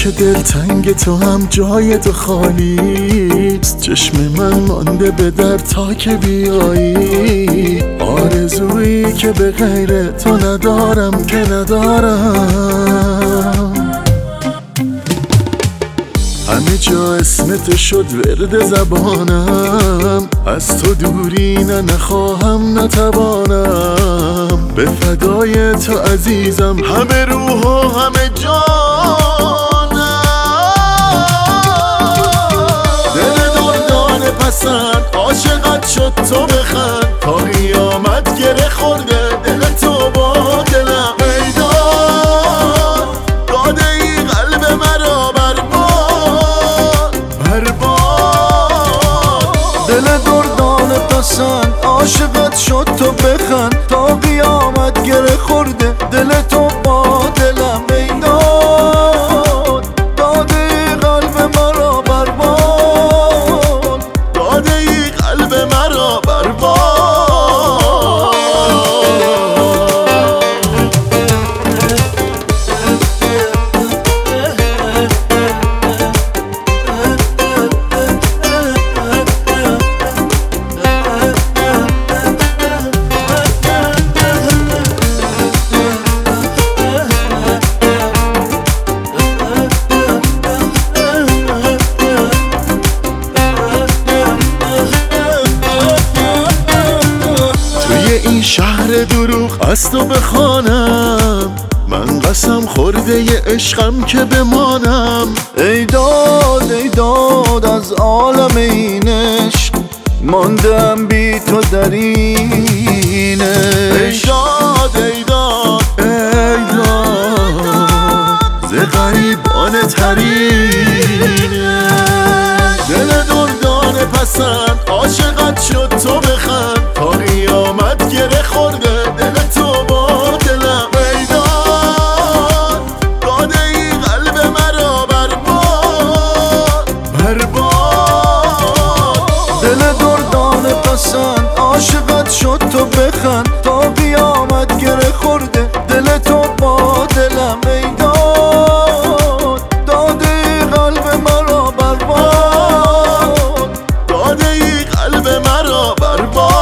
که دلتنگ تو هم جای تو خالیست. چشم من مانده به در تا که بیایی، آرزویی که به غیر تو ندارم که ندارم. همه جا اسم تو شد ورد زبانم، از تو دوری نه نخواهم نتوانم. به فدای تو عزیزم همه روح و همه جانم. دل دردانه پسند عاشقت شد تو بخند، تا قیامت گره خورده دل تو با دلم. میدان داده ای قلب مرا برباد. دل دردانه پسند عاشقت شد تو بخند، تا قیامت گره خورده دل تو با دلم. میدان داده ای قلب مرا برباد، داده ای قلب مرا برباد. این شهر دروغ از تو بخوانم، من قسم خورده ی عشقم که بمانم. ای داد از عالم این عشق، ماندم بی تو در این عشق. ای داد ز غریبانه ترینه. دل دردانه پسند عاشقت شد تو بخند، تا قیامت گره خورده دل تو با دلم. میدان داده ای قلب مرا برباد. دل دردانه پسند عاشقت شد تو بخند، تا قیامت گره خورده دل تو با دلم. میدان داده ای قلب مرا برباد، داده ای قلب مرا برباد.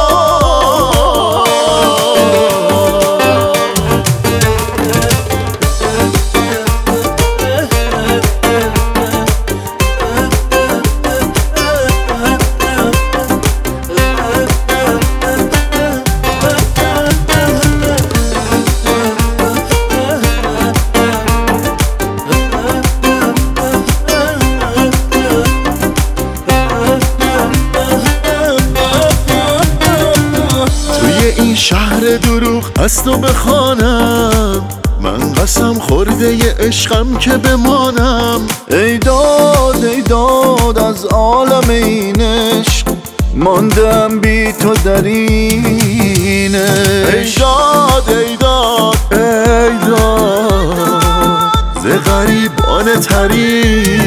این شهر دروغ از تو بخوانم، من قسم خورده ی عشقم که بمانم. ای داد از عالم این عشق، ماندم بی تو در این عشق. ای داد ز غریبانه ترین